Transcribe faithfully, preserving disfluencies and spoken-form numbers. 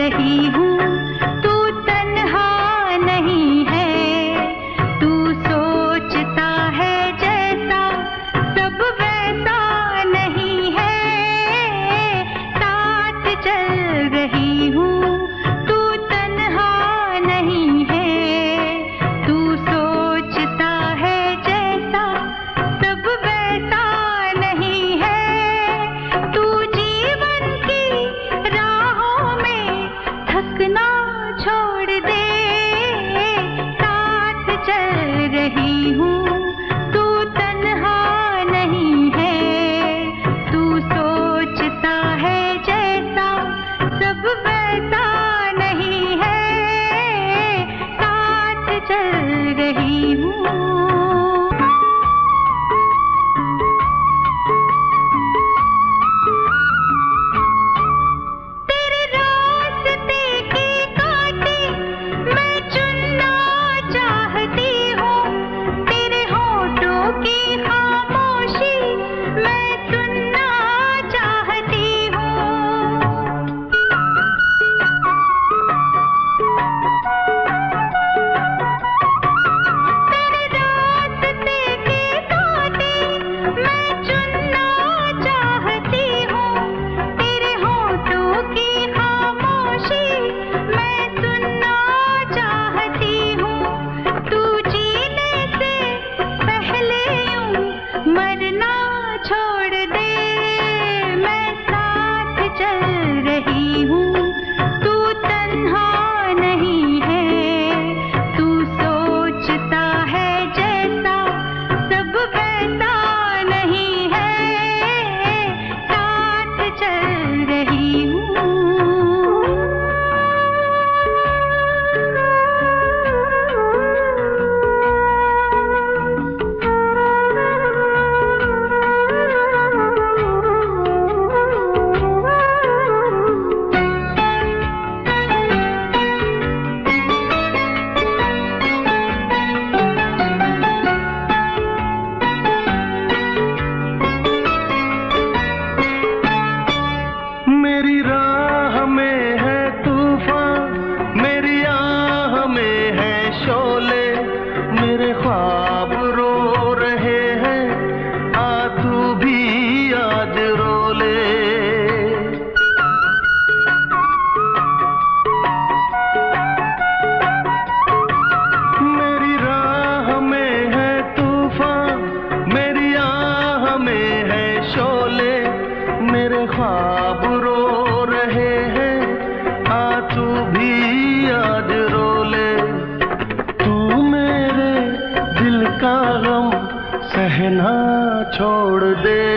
रही हूँ, तू तन्हा नहीं है। तू सोचता है जैसा सब वैसा नहीं है। साथ चल रही हूँ, तू तन्हा नहीं है। तू सोचता है जैसा सब वैसा नहीं है। तू जीवन की राहों में थकना छोड़ दे। साथ चल रही हूँ, तू तन्हा नहीं है। तू सोचता है जैसा सब वैसा नहीं है। साथ चल रही हूँ। तेरे रास्ते के कांटे मैं चुनना चाहती हूँ। तेरे होठों की खामोशी मैं सुनना चाहती हूँ। तेरे रास्ते के कांटे मैं चुनना चाहती हूँ। तेरे होठों की खामोशी मैं सुनना चाहती हूँ। तू जीने से पहले यूं मरना छोड़ दे। मैं साथ चल रही हूँ, तू तन्हा नहीं है। तू सोचता है जैसा सब वैसा नहीं है। साथ चल रही हूँ। मेरी राह में है तूफान, मेरी आह में है शोले। मेरे ख्वाब रो रहे हैं, आ तू भी आज रो ले। मेरी राह में है तूफान, मेरी आह में है शोले। मेरे ख्वाब रो रहे हैं, आ तू भी आज रो ले। तू मेरे दिल का गम सहना छोड़ दे।